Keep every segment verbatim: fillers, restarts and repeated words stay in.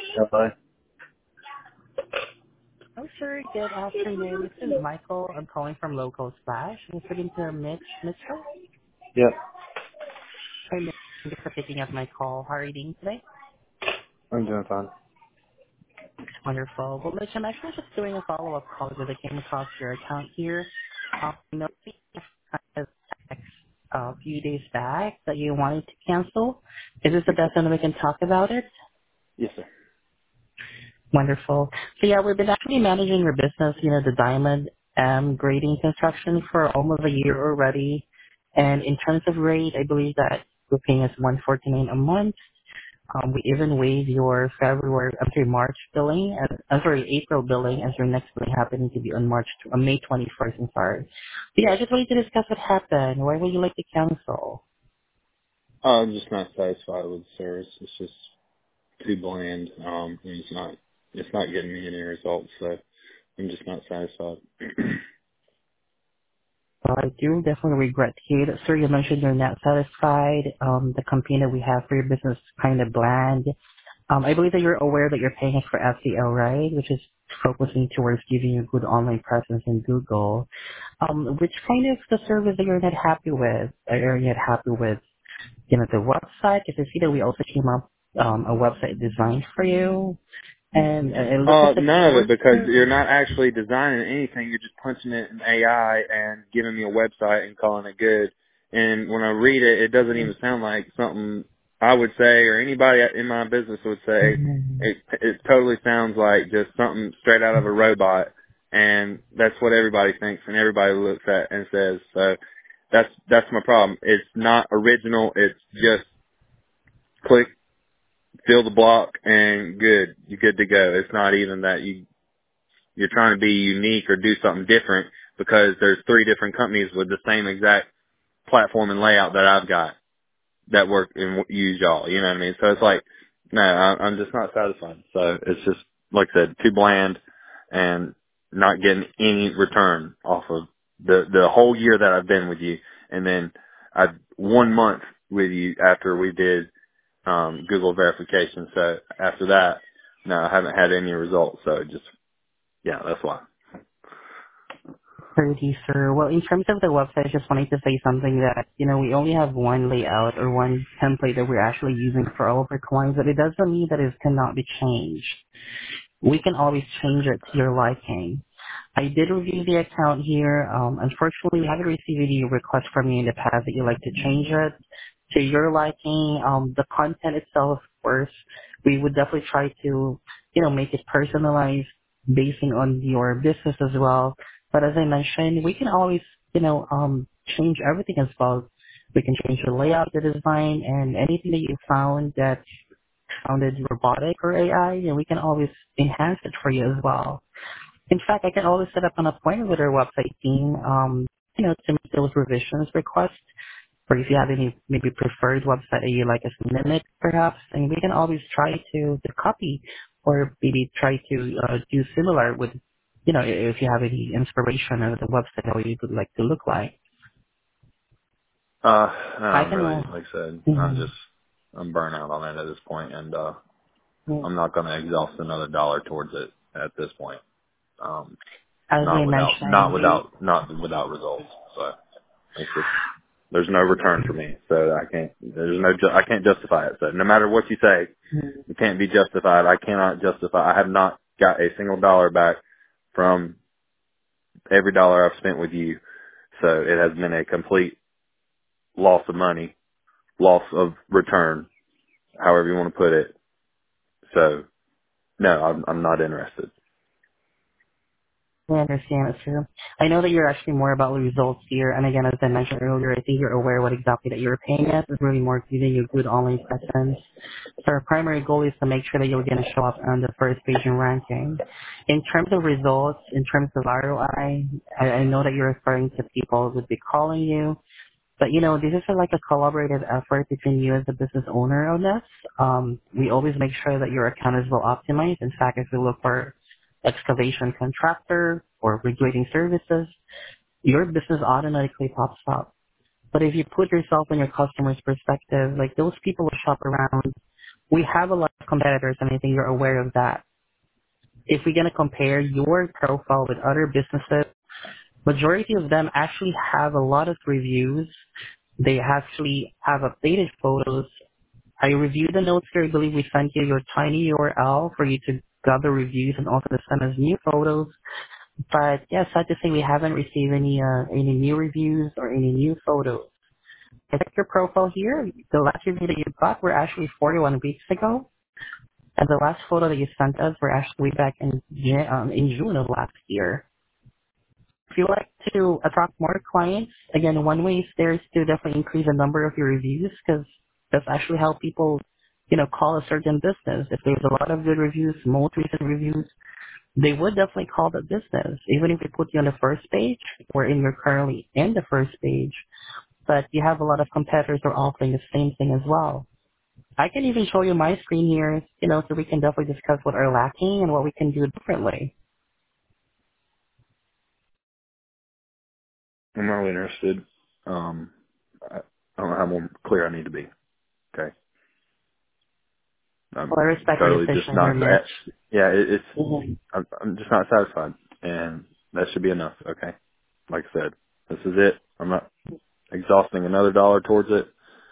Hello? Oh, sir. Good afternoon. This is Michael. I'm calling from Local Splash. I'm speaking to Mitch Mitchell. Yep, Hi, Mitch. Thank you for picking up my call. How are you doing today? I'm doing fine. Wonderful. Well, Mitch, I'm actually just doing a follow-up call because I came across your account here. Um, you know, a few days back that you wanted to cancel. Is this the Yes, sir. best time that we can talk about it? Yes, sir. Wonderful. So yeah, we've been actually managing your business, you know, the Diamond um, grading construction for almost a year already. And in terms of rate, I believe that we're paying us one forty-nine a month. Um, we even waive your February, I'm sorry, March billing, uh, I'm sorry, April billing, as your next billing happening to be on March, on May twenty-first, I'm sorry. So yeah, I just wanted to discuss what happened. Why would you like to cancel? Uh, I'm just not satisfied with the service. It's just too bland. Um, and it's not, it's not getting me any results, so I'm just not satisfied. Well, I do definitely regret to hear that, sir. You mentioned you're not satisfied. Um, the campaign that we have for your business is kind of bland. Um, I believe that you're aware that you're paying us for S E O, right? Which is focusing towards giving you a good online presence in Google. Um, which kind of the service that you're not happy with? Are you not happy with, you know, the website? Because I see that we also came up um, a website designed for you, and uh, it looks Uh, like the none of it, keywords. because Sir. you're not actually designing anything. You're just punching it in A I and giving me a website and calling it good. And when I read it, it doesn't even sound like something I would say or anybody in my business would say. It it totally sounds like just something straight out of a robot, and that's what everybody thinks and everybody looks at and says. So that's that's my problem. It's not original. It's just click, fill the block, and good. You're good to go. It's not even that you you're trying to be unique or do something different because there's three different companies with the same exact platform and layout that I've got that work and use y'all. You know what I mean? So it's like, no, I- I'm just not satisfied. So it's just, like I said, too bland and not getting any return off of the, the whole year that I've been with you. And then I, one month with you after we did, um, Google verification. So after that, no, I haven't had any results. So just, yeah, that's why. Pretty sir. Well, in terms of the website, I just wanted to say something that, you know, we only have one layout or one template that we're actually using for all of our clients, but it doesn't mean that it cannot be changed. We can always change it to your liking. I did review the account here. Um, unfortunately, we haven't received any request from you in the past that you'd like to change it to your liking. Um, the content itself, of course, we would definitely try to, you know, make it personalized basing on your business as well. But as I mentioned, we can always, you know, um, change everything as well. We can change the layout, the design, and anything that you found that sounded robotic or A I, and we can always enhance it for you as well. In fact, I can always set up an appointment with our website team, um, you know, to make those revisions requests, or if you have any maybe preferred website that you like us to mimic, perhaps, and we can always try to, to copy or maybe try to uh, do similar with, you know, if you have any inspiration of the website that you would like to look like. Uh, no, I I'm can, really, uh, like I said, I'm mhm. just, I'm burnt out on it at this point, and uh, I'm not going to exhaust another dollar towards it at this point. Um, As I not without, not mentioned, without, not without results. So it's just, there's no return for me. So I can't, there's no, ju- I can't justify it. So no matter what you say, it can't be justified. I cannot justify. I have not got a single dollar back from every dollar I've spent with you. So it has been a complete loss of money, loss of return, however you want to put it. So no, I'm, I'm not interested. I understand, it's true. I know that you're actually more about the results here, and again, as I mentioned earlier, I think you're aware what exactly that you're paying us. It's really more giving you good online presence. So our primary goal is to make sure that you're going to show up on the first page in ranking. In terms of results, in terms of R O I, I, I I know that you're referring to people who would be calling you, but you know, this is like a collaborative effort between you as the business owner on this. Um, we always make sure that your account is well optimized. In fact, if we look for excavation contractor or regrading services, your business automatically pops up. But if you put yourself in your customer's perspective, like those people will shop around. We have a lot competitors and I think you're aware of that. If we're going to compare your profile with other businesses, majority of them actually have a lot of reviews. They actually have updated photos. I reviewed the notes here. I believe we sent you your tiny U R L for you to gather reviews and also to send us new photos. But yeah, sad to say we haven't received any uh, any new reviews or any new photos. I checked your profile here. The last review that you got were actually forty-one weeks ago. And the last photo that you sent us were actually back in Jan- um, in June of last year. If you like to attract more clients, again, one way is there is to definitely increase the number of your reviews because that's actually how people, you know, call a certain business. If there's a lot of good reviews, most recent reviews, they would definitely call the business, even if they put you on the first page or in you're currently in the first page. But you have a lot of competitors who are offering the same thing as well. I can even show you my screen here, you know, so we can definitely discuss what are lacking and what we can do differently. I'm not really interested. Um, I, I don't know how more clear I need to be. Okay. I'm Well, I respect your totally just decision here, not. Mitch. Yeah, it, it's. Mhm. I'm, I'm just not satisfied, and that should be enough. Okay. Like I said, this is it. I'm not exhausting another dollar towards it.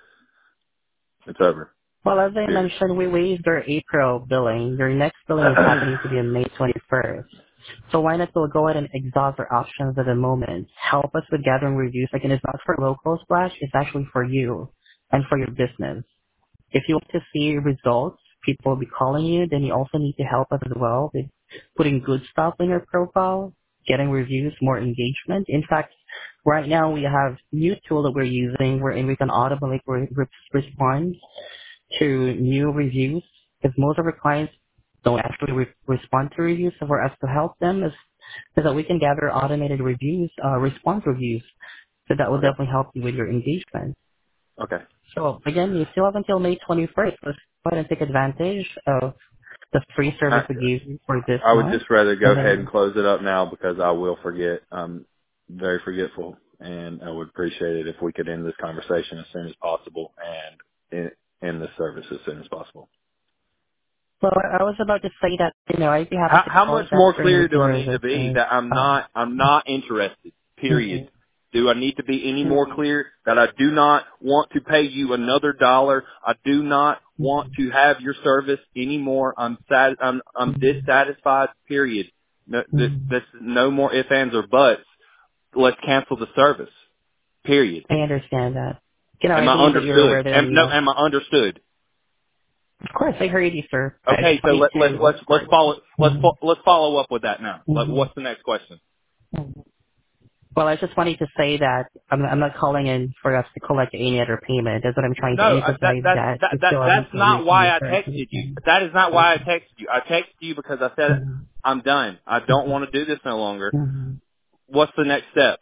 It's over. Well, as I Period. mentioned, we waived our April billing. Your next billing is happening to be on May twenty-first. So why not we'll go ahead and exhaust our options at the moment. Help us with gathering reviews. Again, it's not for local splash. It's actually for you and for your business. If you want to see results, people will be calling you, then you also need to help us as well with putting good stuff in your profile, getting reviews, more engagement. In fact, right now we have new tool that we're using wherein we can automatically re- re- respond to new reviews because most of our clients don't actually re- respond to reviews. So for us to help them is, is that we can gather automated reviews, uh, response reviews. So that will Okay. definitely help you with your engagement. Okay. So again, you still have until May twenty-first. Let's go ahead and take advantage of the free service I, we gave you for this I would month. just rather go And ahead and then, close it up now because I will forget. I'm very forgetful, and I would appreciate it if we could end this conversation as soon as possible and end end the service as soon as possible. well, I was about to say that, you know, I'd be happy How, to how much close more after clear do meeting I your need to be business. that I'm Um, not I'm not interested? Period. mhm, Do I need to be any more mhm, clear that I do not want to pay you another dollar? I do not want mhm, to have your service anymore. I'm sad. I'm I'm mhm, dissatisfied. Period. No, this, mhm. this no more ifs, ands, or buts. Let's cancel the service. Period. I understand that. You know, I Am I believe that you're understood? aware that Am, I'm no, not. am I understood? Of course, I heard you, sir. I Okay, just so need let, let's to, let's of let's course. follow let's Mhm, fo- let's follow up with that now. Like, mhm, what's the next question? mhm. Well, I just wanted to say that I'm, I'm not calling in for us to collect any other payment. That's what I'm trying to No, I, that emphasize, that's that that, you that still have that's until May not why I twenty-first. texted you. That is not why I texted you. I texted you because I said Mm-hmm. I'm done. I don't want to do this no longer. Mm-hmm. What's the next step?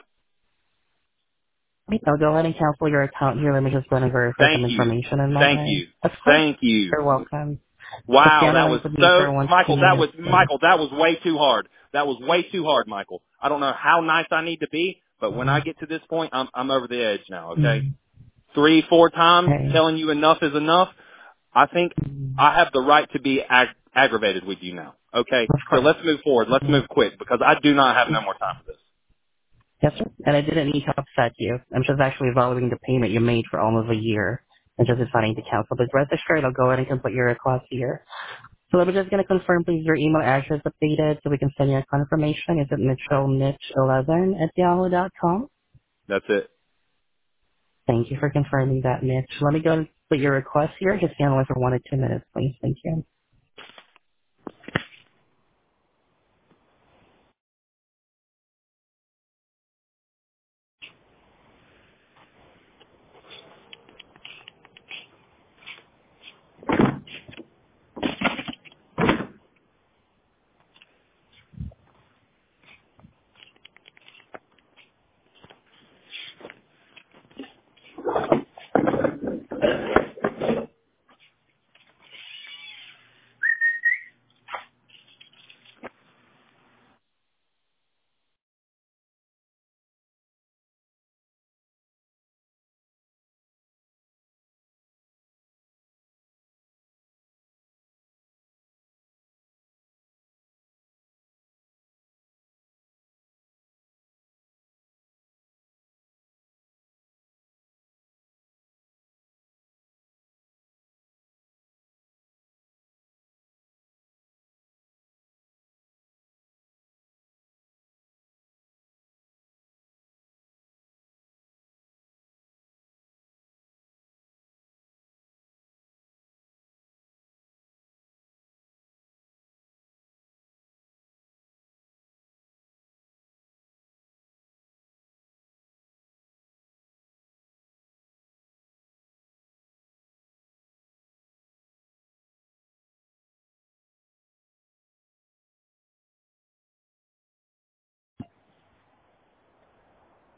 I'll go ahead and cancel your account here. Let me just go and verify Thank some you, information on my thank end. you, Of course. thank you. You're welcome. Just stay Wow, on the that line was with me so for one to two Michael. That was minutes, please. Michael. That was way too hard. That was way too hard, Michael. I don't know how nice I need to be, but when I get to this point, I'm I'm over the edge now. Okay, Mm-hmm. three, four times Okay. telling you enough is enough. I think Mm-hmm. I have the right to be ag- aggravated with you now. Okay, Of so course. let's move forward. Let's move quick because I do not have no more time for this. Yes, sir. And I didn't need to upset you. I'm just actually evaluating the payment you made for almost a year and just deciding to cancel. But rest assured, I'll go ahead and complete your request here. So I'm just going to confirm, please, your email address updated so we can send you a confirmation. Is it mitchell mitch eleven at yahoo dot com? That's it. Thank you for confirming that, Mitch. Let me go and put your request here. Just handle it for one or two minutes, please. Thank you.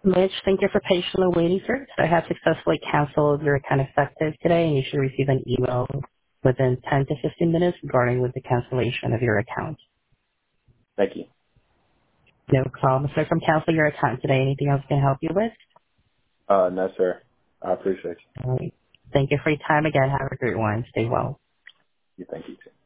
Mitch, thank you for patiently waiting, sir. So I have successfully canceled your account effective today, and you should receive an email within ten to fifteen minutes regarding with the cancellation of your account. Thank you. No problem, sir. From canceling your account today, anything else I can help you with? Uh, no, sir. I appreciate All right. Thank you for your time again. Have a great one. Stay well. you. Thank you too.